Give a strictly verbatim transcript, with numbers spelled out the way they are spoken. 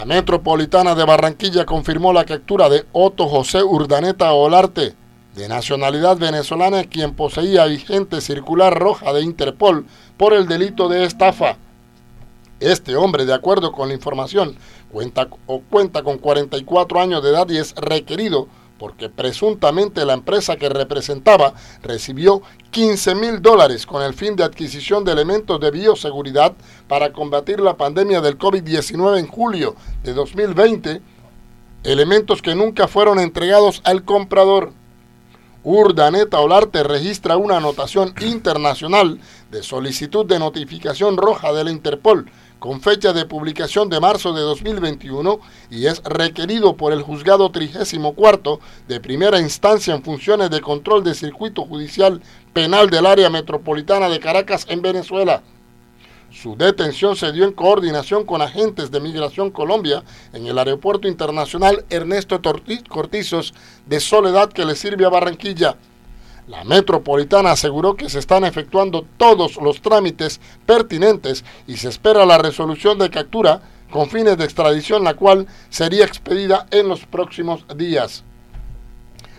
La Metropolitana de Barranquilla confirmó la captura de Otto José Urdaneta Olarte, de nacionalidad venezolana, quien poseía vigente circular roja de Interpol por el delito de estafa. Este hombre, de acuerdo con la información, cuenta, o cuenta con cuarenta y cuatro años de edad y es requerido porque presuntamente la empresa que representaba recibió quince mil dólares con el fin de adquisición de elementos de bioseguridad para combatir la pandemia del COVID diecinueve en julio de dos mil veinte, elementos que nunca fueron entregados al comprador. Urdaneta Olarte registra una anotación internacional de solicitud de notificación roja de la Interpol con fecha de publicación de marzo de dos mil veintiuno y es requerido por el juzgado trigésimo cuarto de primera instancia en funciones de control de circuito judicial penal del área metropolitana de Caracas en Venezuela. Su detención se dio en coordinación con agentes de Migración Colombia en el Aeropuerto Internacional Ernesto Cortizos de Soledad, que le sirve a Barranquilla. La Metropolitana aseguró que se están efectuando todos los trámites pertinentes y se espera la resolución de captura con fines de extradición, la cual sería expedida en los próximos días.